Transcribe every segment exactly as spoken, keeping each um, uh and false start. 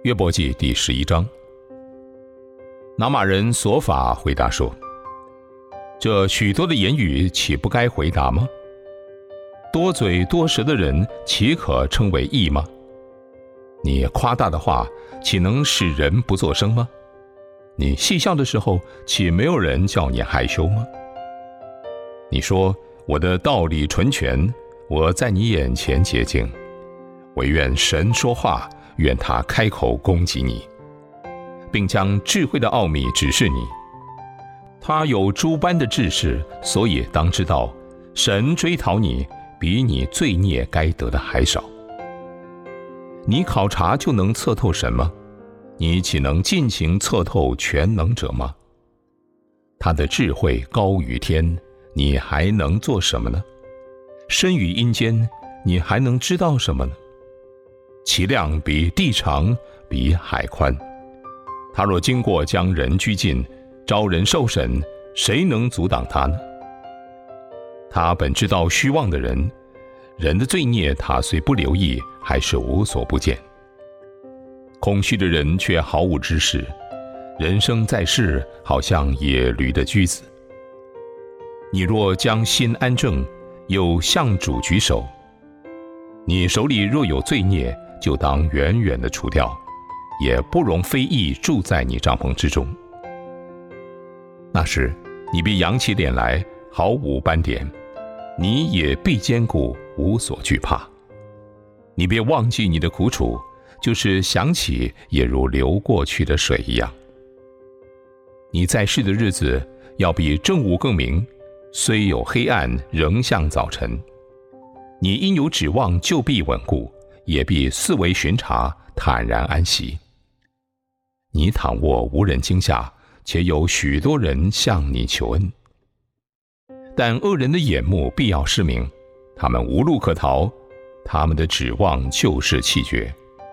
约伯记第十一章。拿玛人索法回答说：这许多的言语岂不该回答吗？多嘴多舌的人岂可称为义吗？你夸大的话岂能使人不作声吗？你戏笑的时候岂没有人叫你害羞吗？你说我的道理纯全，我在你眼前洁净，惟愿神说话，愿他开口攻击你，并将智慧的奥秘指示你。他有诸般的知识，所以当知道，神追讨你，比你罪孽该得的还少。你考察就能测透神吗？你岂能尽情测透全能者吗？他的智慧高于天，你还能做什么呢？深于阴间，你还能知道什么呢？其量比地长，比海宽。他若经过将人拘禁，招人受审，谁能阻挡他呢？他本知道虚妄的人，人的罪孽他虽不留意，还是无所不见。空虚的人却毫无知识，人生在世，好像野驴的驹子。你若将心安正，又向主举手，你手里若有罪孽，就当远远地除掉，也不容非义住在你帐篷之中。那时你必扬起脸来，毫无斑点，你也必坚固，无所惧怕。你别忘记你的苦楚，就是想起也如流过去的水一样。你在世的日子要比正午更明，虽有黑暗，仍像早晨。你因有指望，就必稳固，也必四围巡查，坦然安息。你躺卧无人惊吓，且有许多人向你求恩。但恶人的眼目必要失明，他们无路可逃，他们的指望就是气绝。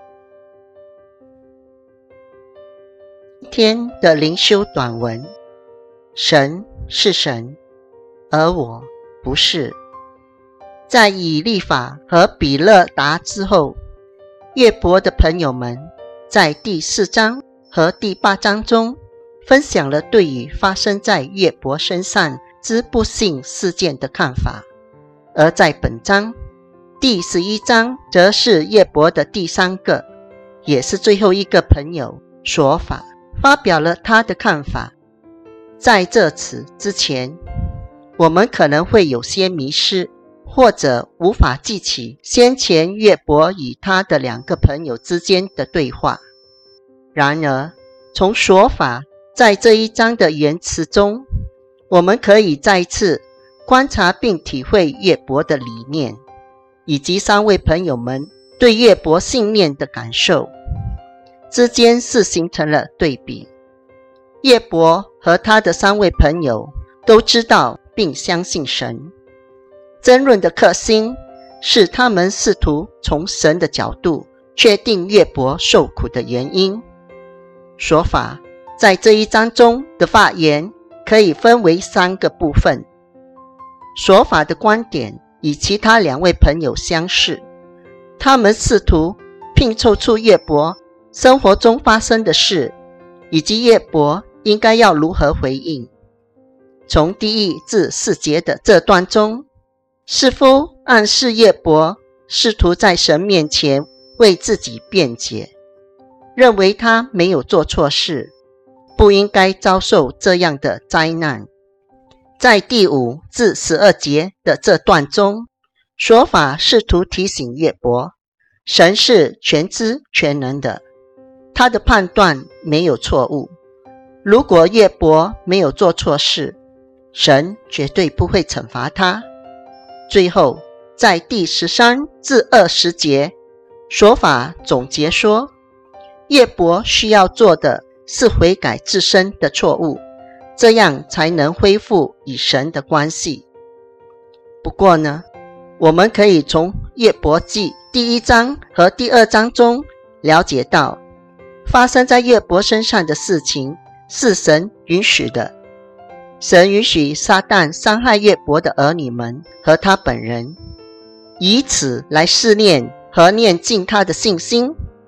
天的灵修短文：神是神，而我不是。在以利法和比勒达之后，约伯的朋友们在第四章和第八章中分享了对于发生在约伯身上之不幸事件的看法，而在本章第十一章则是约伯的第三个，也是最后一个朋友索法发表了他的看法。在这此之前，我们可能会有些迷失，或者无法记起先前约伯与他的两个朋友之间的对话。然而，从索法在这一章的言辞中，我们可以再次观察并体会约伯的理念，以及三位朋友们对约伯信念的感受之间是形成了对比。约伯和他的三位朋友都知道并相信神，争论的核心是他们试图从神的角度确定约伯受苦的原因。索法在这一章中的发言可以分为三个部分。索法的观点与其他两位朋友相似，他们试图拼凑出约伯生活中发生的事，以及约伯应该要如何回应。从第一至四节的这段中，似乎暗示约伯试图在神面前为自己辩解，认为他没有做错事，不应该遭受这样的灾难。在第五至十二节的这段中，索法试图提醒约伯，神是全知全能的，他的判断没有错误。如果约伯没有做错事，神绝对不会惩罚他。最后，在第十三至二十节，索法总结说，约伯需要做的是悔改自身的错误，这样才能恢复与神的关系。不过呢，我们可以从约伯记第一章和第二章中了解到，发生在约伯身上的事情是神允许的。神允许撒旦伤害约伯的儿女们和他本人，以此来试炼和炼净他的信心。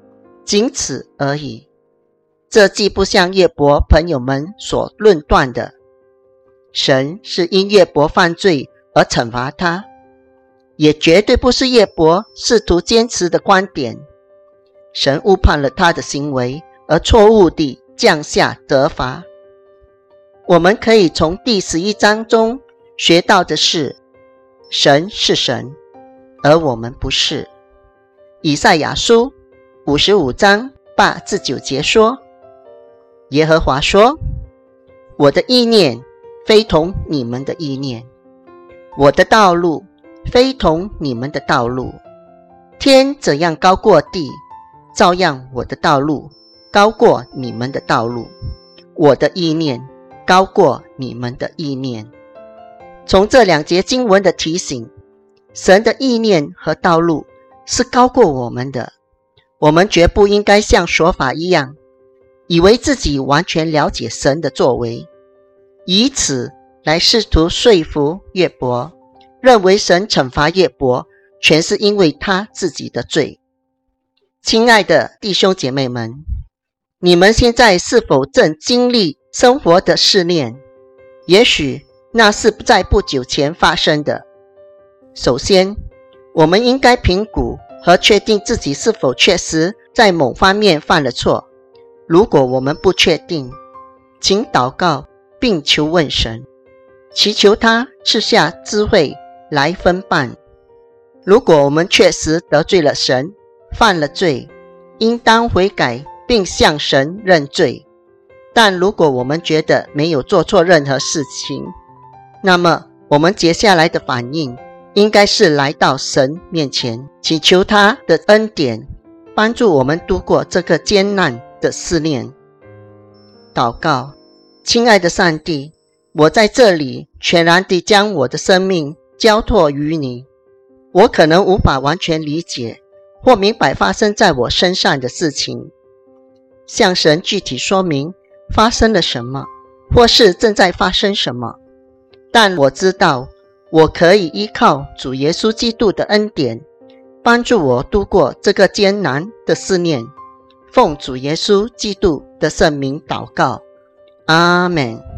仅此而已。这既不像约伯朋友们所论断的，神是因约伯犯罪而惩罚他，也绝对不是约伯试图坚持的观点。神误判了他的行为，而错误地降下责罚。我们可以从第十一章中学到的是，神是神，而我们不是。以赛亚书五十五章八至九节说，耶和华说，我的意念非同你们的意念，我的道路非同你们的道路。天怎样高过地，照样我的道路高过你们的道路，我的意念高过你们的意念。从这两节经文的提醒，神的意念和道路是高过我们的。我们绝不应该像说法一样，以为自己完全了解神的作为，以此来试图说服约伯，认为神惩罚约伯全是因为他自己的罪。亲爱的弟兄姐妹们，你们现在是否正经历生活的试炼？也许那是在不久前发生的。首先，我们应该评估和确定自己是否确实在某方面犯了错。如果我们不确定，请祷告并求问神，祈求他赐下智慧来分办。如果我们确实得罪了神，犯了罪，应当悔改并向神认罪。但如果我们觉得没有做错任何事情，那么我们接下来的反应应该是来到神面前，祈求他的恩典，帮助我们度过这个艰难的试炼。祷告，亲爱的上帝，我在这里全然地将我的生命交托于你。我可能无法完全理解或明白发生在我身上的事情，向神具体说明发生了什么，或是正在发生什么。但我知道我可以依靠主耶稣基督的恩典，帮助我度过这个艰难的试炼。奉主耶稣基督的圣名祷告，阿们。